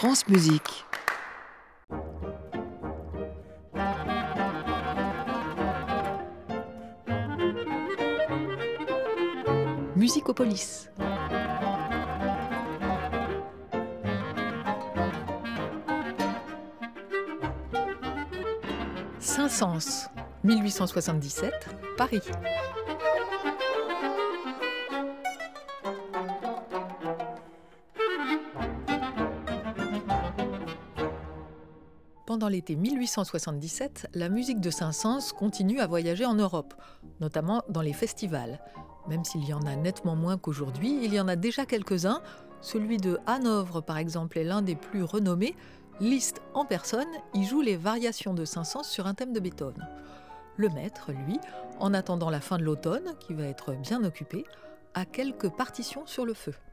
France Musique. Musicopolis. Saint-Saëns, 1877, Paris. Pendant l'été 1877, la musique de Saint-Saëns continue à voyager en Europe, notamment dans les festivals. Même s'il y en a nettement moins qu'aujourd'hui, il y en a déjà quelques-uns. Celui de Hanovre, par exemple, est l'un des plus renommés. Liszt en personne y joue les variations de Saint-Saëns sur un thème de Beethoven. Le maître, lui, en attendant la fin de l'automne, qui va être bien occupé, a quelques partitions sur le feu.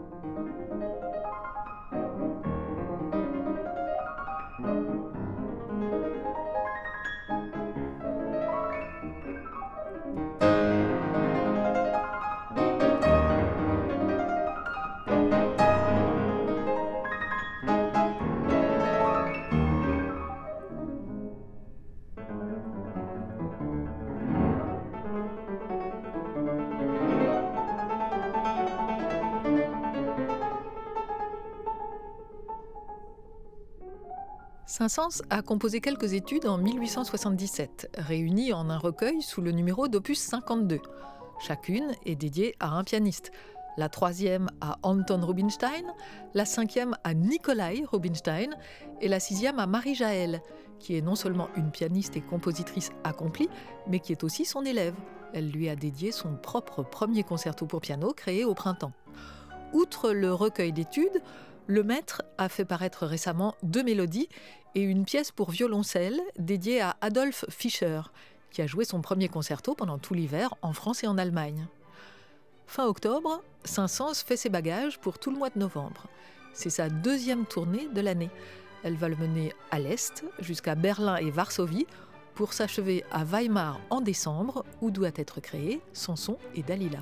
Saint-Saëns a composé quelques études en 1877, réunies en un recueil sous le numéro d'opus 52. Chacune est dédiée à un pianiste. La troisième à Anton Rubinstein, la cinquième à Nikolai Rubinstein et la sixième à Marie Jaël, qui est non seulement une pianiste et compositrice accomplie, mais qui est aussi son élève. Elle lui a dédié son propre premier concerto pour piano créé au printemps. Outre le recueil d'études, le maître a fait paraître récemment 2 mélodies et une pièce pour violoncelle dédiée à Adolf Fischer, qui a joué son premier concerto pendant tout l'hiver en France et en Allemagne. Fin octobre, Saint-Saëns fait ses bagages pour tout le mois de novembre. C'est sa 2e tournée de l'année. Elle va le mener à l'est, jusqu'à Berlin et Varsovie, pour s'achever à Weimar en décembre, où doit être créé Samson et Dalila.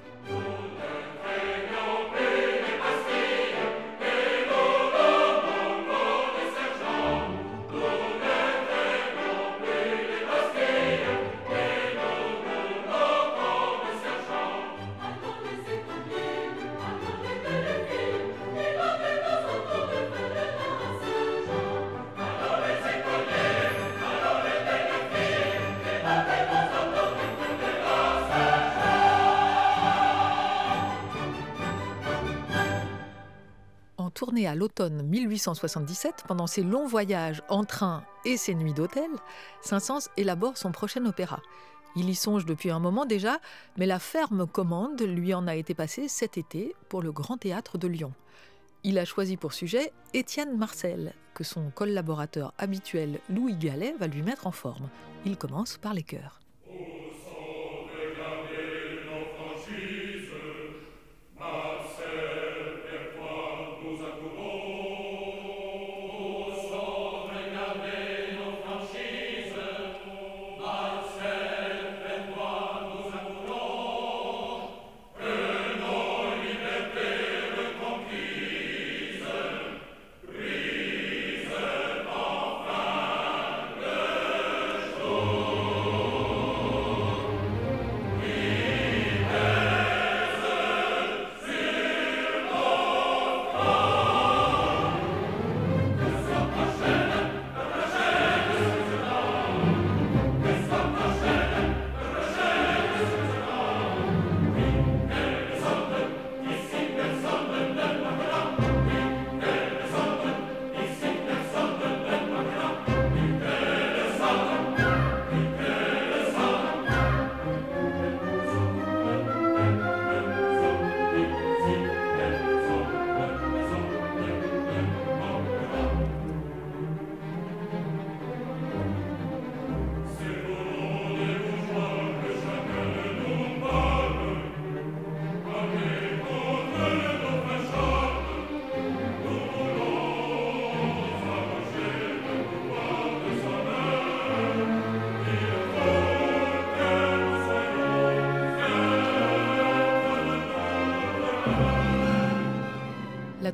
Tournée à l'automne 1877, pendant ses longs voyages en train et ses nuits d'hôtel, Saint-Saëns élabore son prochain opéra. Il y songe depuis un moment déjà, mais la ferme commande lui en a été passée cet été pour le Grand Théâtre de Lyon. Il a choisi pour sujet Étienne Marcel, que son collaborateur habituel Louis Gallet va lui mettre en forme. Il commence par les chœurs.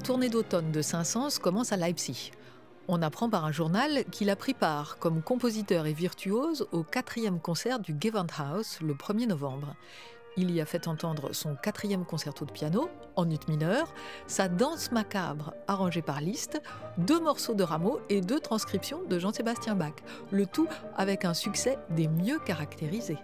tournée d'automne de Saint-Saëns commence à Leipzig. On apprend par un journal qu'il a pris part, comme compositeur et virtuose, au 4e concert du Gewandhaus le 1er novembre. Il y a fait entendre son 4e concerto de piano, en ut mineur, sa danse macabre, arrangée par Liszt, 2 morceaux de Rameau et 2 transcriptions de Jean-Sébastien Bach, le tout avec un succès des mieux caractérisés.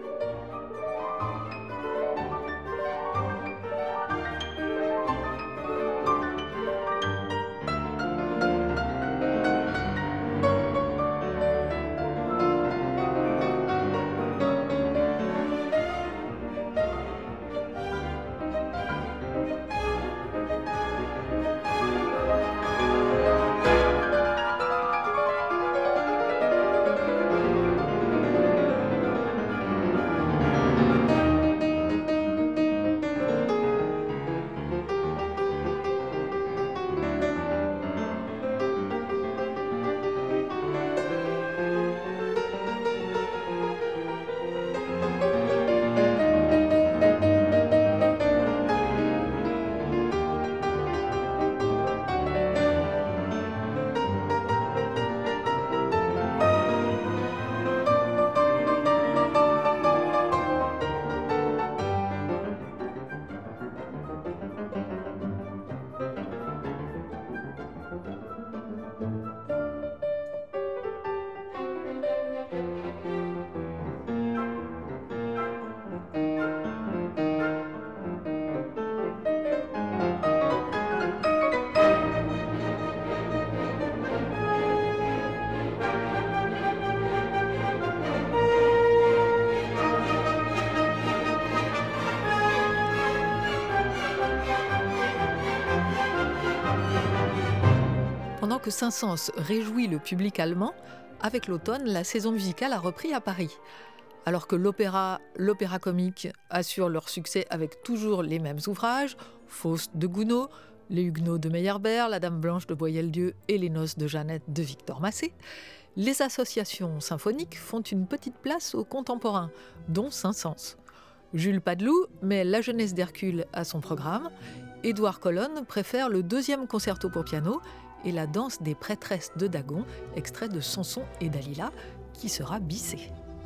Pendant que Saint-Saëns réjouit le public allemand, avec l'automne, la saison musicale a repris à Paris. Alors que l'opéra comique assurent leur succès avec toujours les mêmes ouvrages, Faust de Gounod, Les Huguenots de Meyerbeer, La Dame Blanche de Boieldieu et Les Noces de Jeannette de Victor Massé, les associations symphoniques font une petite place aux contemporains, dont Saint-Saëns. Jules Padeloup met La Jeunesse d'Hercule à son programme, Édouard Colonne préfère le 2e concerto pour piano et la danse des prêtresses de Dagon, extrait de Samson et Dalila, qui sera bissé.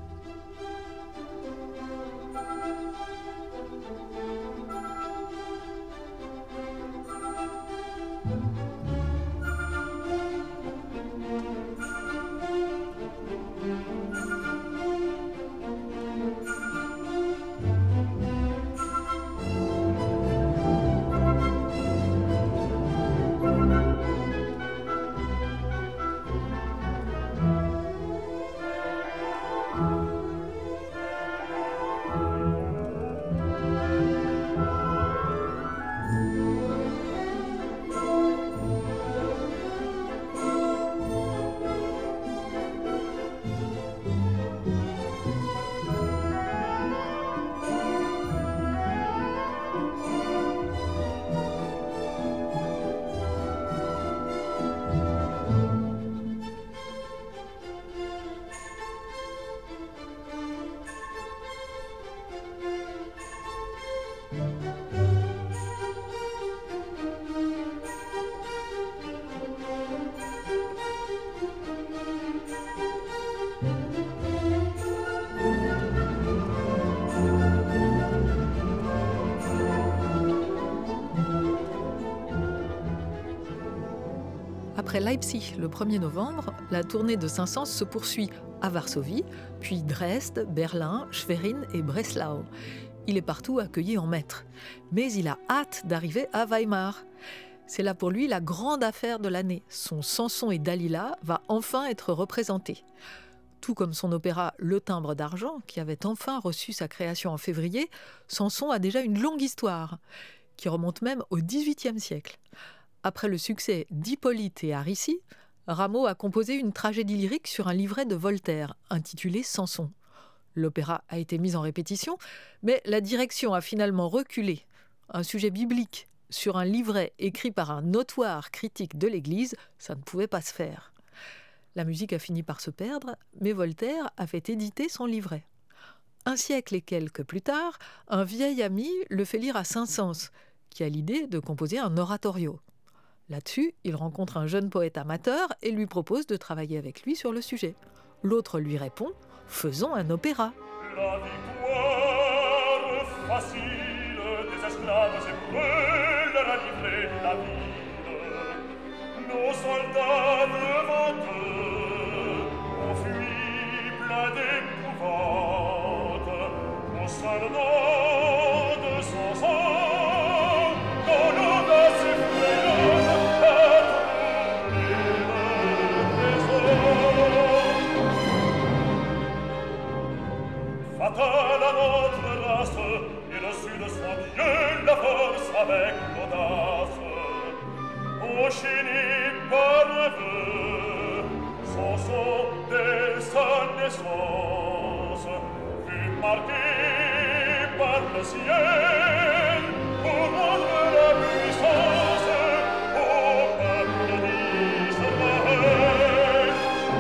Après Leipzig le 1er novembre, la tournée de Saint-Saëns se poursuit à Varsovie, puis Dresde, Berlin, Schwerin et Breslau. Il est partout accueilli en maître. Mais il a hâte d'arriver à Weimar. C'est là pour lui la grande affaire de l'année. Son Samson et Dalila va enfin être représenté. Tout comme son opéra Le Timbre d'argent, qui avait enfin reçu sa création en février, Samson a déjà une longue histoire, qui remonte même au XVIIIe siècle. Après le succès d'Hippolyte et Aricie, Rameau a composé une tragédie lyrique sur un livret de Voltaire, intitulé Samson. L'opéra a été mis en répétition, mais la direction a finalement reculé. Un sujet biblique sur un livret écrit par un notoire critique de l'Église, ça ne pouvait pas se faire. La musique a fini par se perdre, mais Voltaire a fait éditer son livret. Un siècle et quelques plus tard, un vieil ami le fait lire à Saint-Saëns, qui a l'idée de composer un oratorio. Là-dessus, il rencontre un jeune poète amateur et lui propose de travailler avec lui sur le sujet. L'autre lui répond « Faisons un opéra ». La victoire facile des esclaves hébreux leur a livré la ville. Nos soldats devant eux ont fui pleins d'épouvante. Au seul nom de son sang, dans l'audace effrayante, a troublé leur raison. Fatale à notre race, il reçut de son Dieu la force avec l'audace. Enchaîné par un vœu, Samson dès sa naissance fut marqué par le ciel pour rendre la puissance au peuple d'Israël.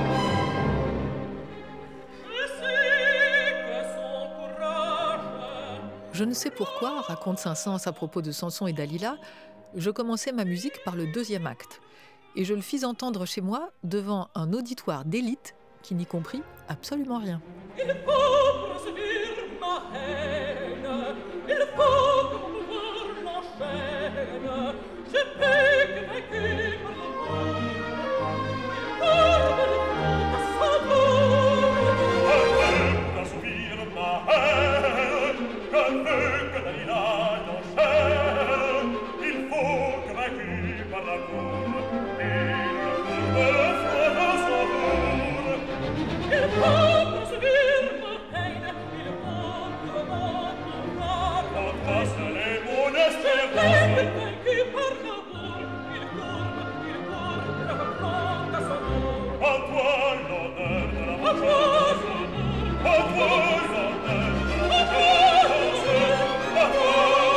Je ne sais pourquoi, raconte Saint-Saëns à propos de Samson et Dalila, je commençais ma musique par le deuxième acte. Et je le fis entendre chez moi devant un auditoire d'élite qui n'y comprit absolument rien. Il faut poursuivre ma haine, il faut que mon pouvoir l'enchaîne. Je peux que vaincu par le monde, pour le monde à son tour. Pour assouvir ma haine, je veux que Dalila l'enchaîne. Il faut que vaincu par l'amour, il courbe le front à son tour. Il faut poursuivre ma haine, il faut que mon pouvoir Embrasse les mon Je peux que espérance. vaincu par l'amour, il courbe le front à son tour. À toi l'honneur de la À toi, vengeance. À toi l'honneur de la vengeance. À toi.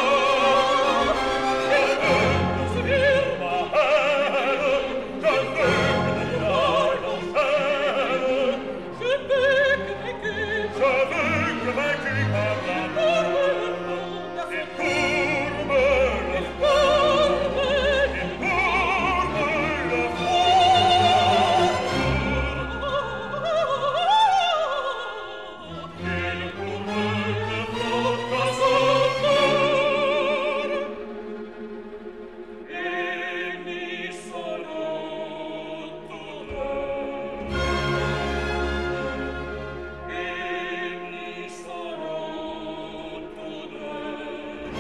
Je veux poursuivre ma haine. Je veux que Dalila l'enchaîne. je peux que vaincu Je veux que vaincu par l'amour, il courbe le front. Il courbe le front. Il courbe le front à son tour. Et nous serons tous deux. Et nous serons tous deux.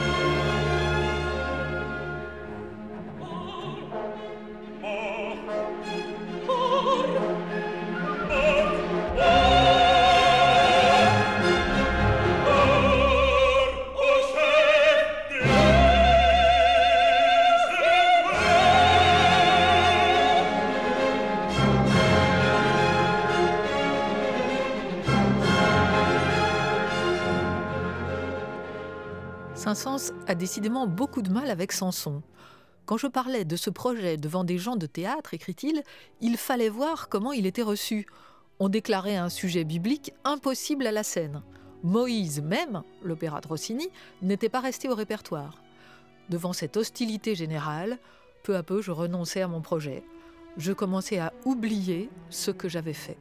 Mort au chef des Saint-Saëns a décidément beaucoup de mal avec Samson. Quand je parlais de ce projet devant des gens de théâtre, écrit-il, il fallait voir comment il était reçu. On déclarait un sujet biblique impossible à la scène. Moïse même, l'opéra de Rossini, n'était pas resté au répertoire. Devant cette hostilité générale, peu à peu je renonçais à mon projet. Je commençais à oublier ce que j'avais fait.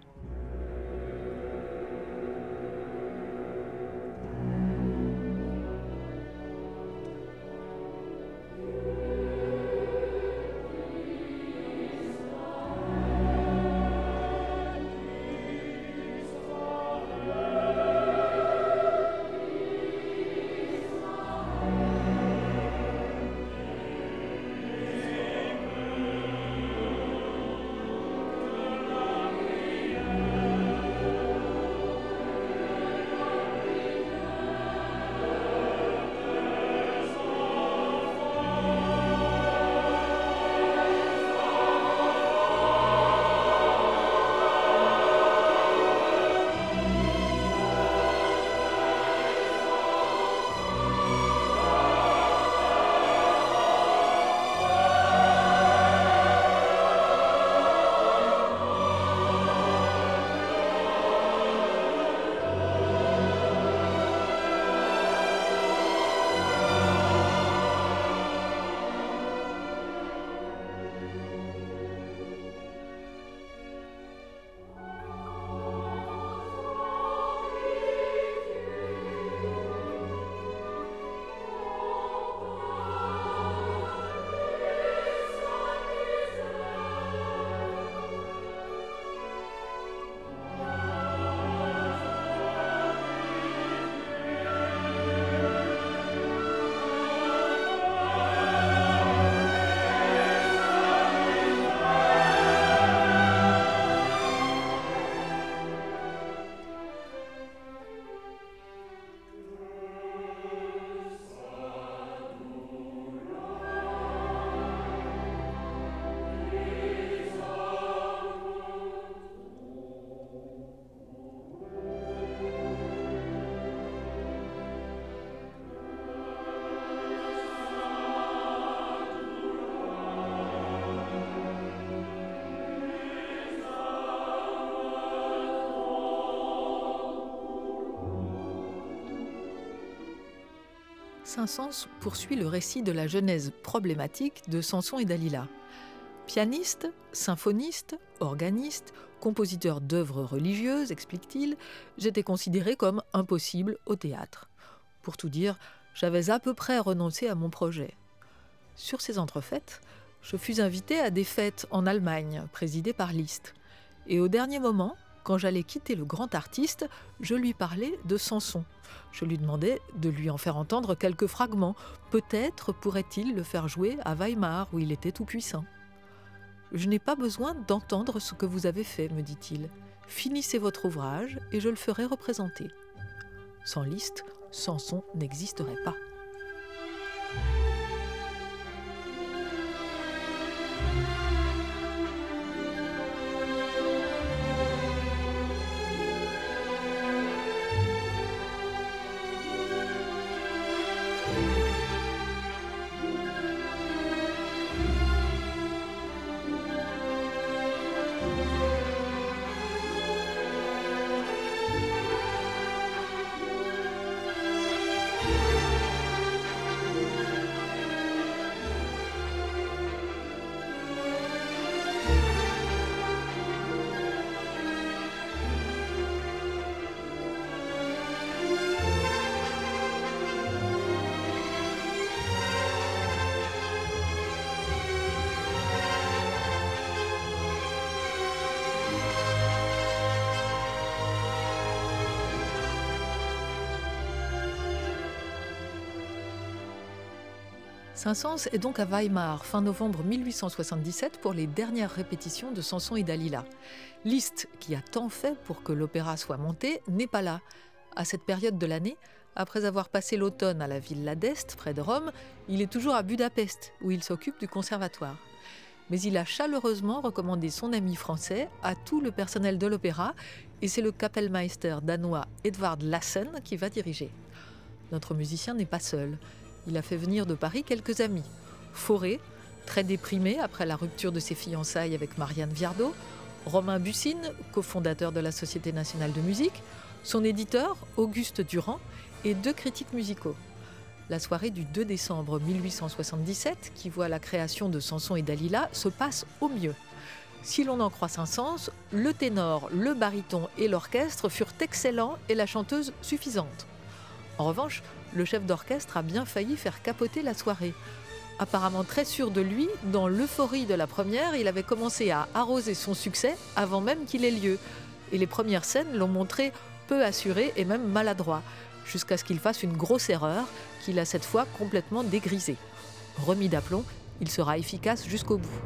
Saint-Saëns poursuit le récit de la genèse problématique de Samson et Dalila. Pianiste, symphoniste, organiste, compositeur d'œuvres religieuses, explique-t-il, j'étais considéré comme impossible au théâtre. Pour tout dire, j'avais à peu près renoncé à mon projet. Sur ces entrefaites, je fus invité à des fêtes en Allemagne, présidées par Liszt. Et au dernier moment, quand j'allais quitter le grand artiste, je lui parlais de Samson. Je lui demandais de lui en faire entendre quelques fragments. Peut-être pourrait-il le faire jouer à Weimar, où il était tout-puissant. « Je n'ai pas besoin d'entendre ce que vous avez fait, me dit-il. Finissez votre ouvrage et je le ferai représenter. » Sans Liszt, Samson n'existerait pas. Saint-Saëns est donc à Weimar, fin novembre 1877, pour les dernières répétitions de Samson et Dalila. Liszt, qui a tant fait pour que l'opéra soit monté, n'est pas là. À cette période de l'année, après avoir passé l'automne à la Villa d'Este, près de Rome, il est toujours à Budapest, où il s'occupe du conservatoire. Mais il a chaleureusement recommandé son ami français à tout le personnel de l'opéra, et c'est le Kapellmeister danois Edvard Lassen qui va diriger. Notre musicien n'est pas seul. Il a fait venir de Paris quelques amis. Fauré, très déprimé après la rupture de ses fiançailles avec Marianne Viardot, Romain Bussine, cofondateur de la Société nationale de musique, son éditeur, Auguste Durand, et 2 critiques musicaux. La soirée du 2 décembre 1877, qui voit la création de Samson et Dalila, se passe au mieux. Si l'on en croit Saint-Saëns, le ténor, le baryton et l'orchestre furent excellents et la chanteuse suffisante. En revanche, le chef d'orchestre a bien failli faire capoter la soirée. Apparemment très sûr de lui, dans l'euphorie de la première, il avait commencé à arroser son succès avant même qu'il ait lieu. Et les premières scènes l'ont montré peu assuré et même maladroit, jusqu'à ce qu'il fasse une grosse erreur qu'il a cette fois complètement dégrisée. Remis d'aplomb, il sera efficace jusqu'au bout.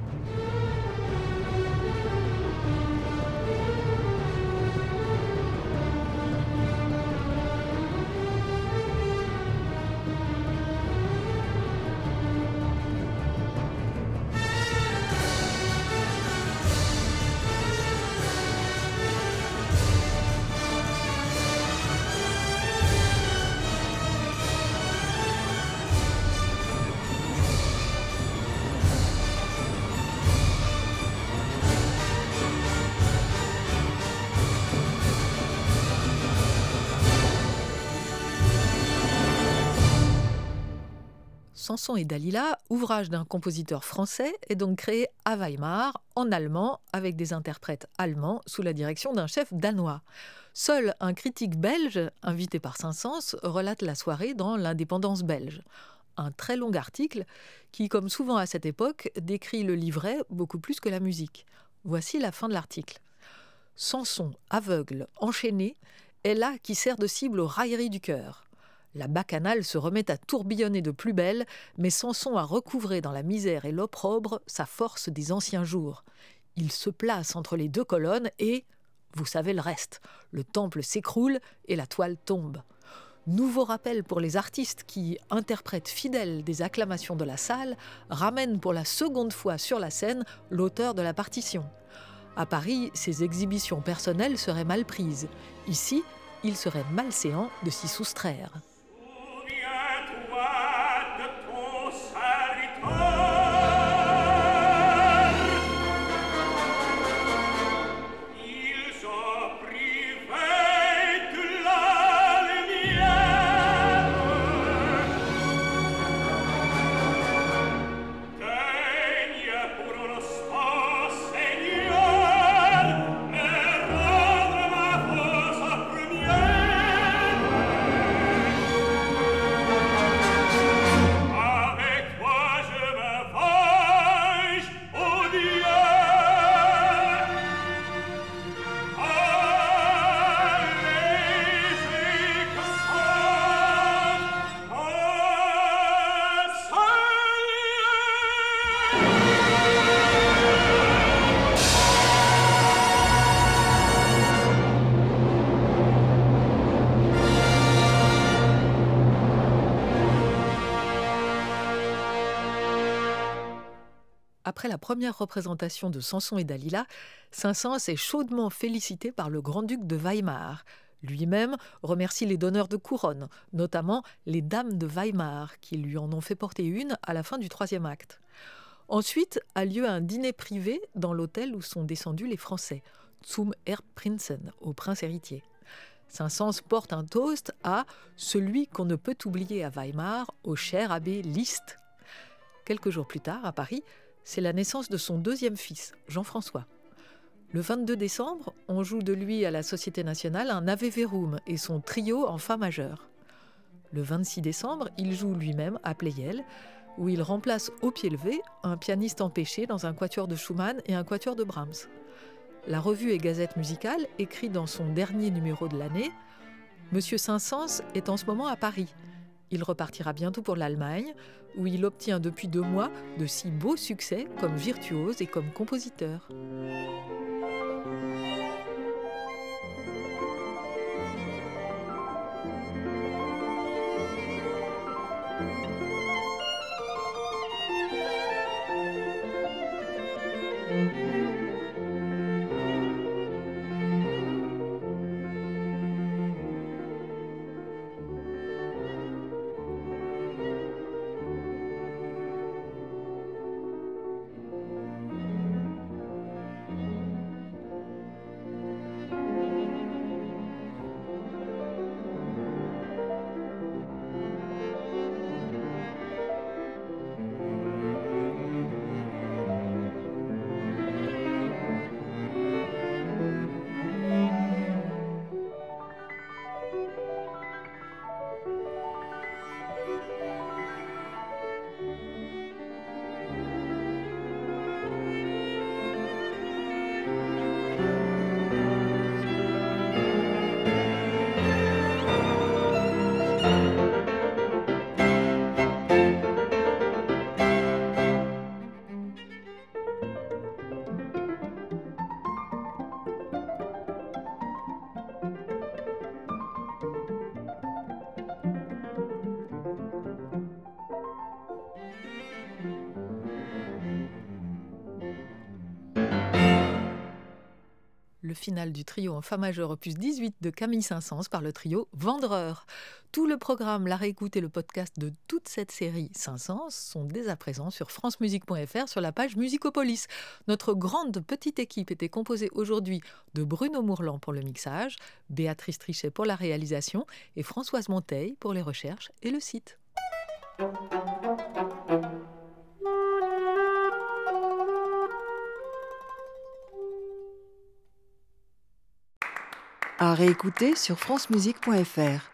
Samson et Dalila, ouvrage d'un compositeur français, est donc créé à Weimar, en allemand, avec des interprètes allemands, sous la direction d'un chef danois. Seul un critique belge, invité par Saint-Saëns, relate la soirée dans l'Indépendance belge. Un très long article qui, comme souvent à cette époque, décrit le livret beaucoup plus que la musique. Voici la fin de l'article. Samson, aveugle, enchaîné, est là qui sert de cible aux railleries du cœur. La bacchanale se remet à tourbillonner de plus belle, mais Samson a recouvré dans la misère et l'opprobre sa force des anciens jours. Il se place entre les 2 colonnes et, vous savez le reste, le temple s'écroule et la toile tombe. Nouveau rappel pour les artistes qui, interprètes fidèles des acclamations de la salle, ramènent pour la seconde fois sur la scène l'auteur de la partition. À Paris, ces exhibitions personnelles seraient mal prises. Ici, il serait malséant de s'y soustraire. après la première représentation de Samson et Dalila, Saint-Saëns est chaudement félicité par le grand-duc de Weimar. Lui-même remercie les donneurs de couronne, notamment les dames de Weimar, qui lui en ont fait porter une à la fin du 3e acte. Ensuite a lieu un dîner privé dans l'hôtel où sont descendus les Français, zum Erbprinzen, au prince héritier. Saint-Saëns porte un toast à « celui qu'on ne peut oublier à Weimar, au cher abbé Liszt ». Quelques jours plus tard, à Paris, c'est la naissance de son 2e fils, Jean-François. Le 22 décembre, on joue de lui à la Société nationale un Ave Verum et son trio en fa majeur. Le 26 décembre, il joue lui-même à Pleyel, où il remplace au pied levé un pianiste empêché dans un quatuor de Schumann et un quatuor de Brahms. La revue et Gazette musicale écrit dans son dernier numéro de l'année « Monsieur Saint-Saëns est en ce moment à Paris. Il repartira bientôt pour l'Allemagne, où il obtient depuis 2 mois de si beaux succès comme virtuose et comme compositeur. » Le final du trio en fa majeur opus 18 de Camille Saint-Saëns par le trio Vandreur. Tout le programme, la réécoute et le podcast de toute cette série Saint-Saëns sont dès à présent sur francemusique.fr sur la page Musicopolis. Notre grande petite équipe était composée aujourd'hui de Bruno Mourlan pour le mixage, Béatrice Trichet pour la réalisation et Françoise Monteil pour les recherches et le site. À réécouter sur francemusique.fr.